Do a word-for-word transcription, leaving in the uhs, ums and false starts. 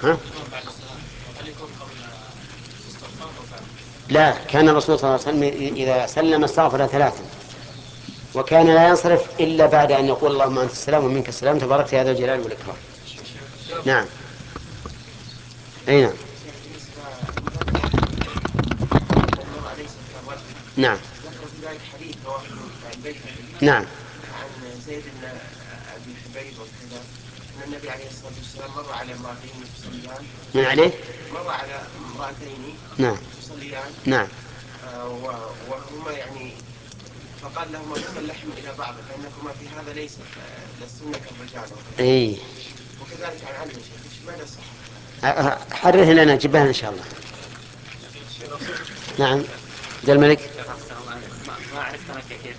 ها؟ لا، كان الرسول صلى الله عليه وسلم إذا سلم استغفر ثلاثا، وكان لا ينصرف إلا بعد أن يقول اللهم أنت السلام ومنك السلام تبارك يا ذا الجلال والإكرام. نعم. أي نعم. نعم. ذكر في ذلك حديث رواه البيهقي نعم. عن زيد بن ابي حبيب وكذا ان النبي عليه الصلاه والسلام مر على امراتين تصليان. من عليه؟ مر على امراتين نعم. تصليان. نعم. آه وهما يعني فقال لهما ضم اللحم الى بعض فانكما في هذا ليس لستن كالرجال وكذا. اي. وكذلك عن علي يا شيخ ماذا صح؟ حرره لنا جبهة إن شاء الله. نعم. عبد الملك. ما عرفت انا كيف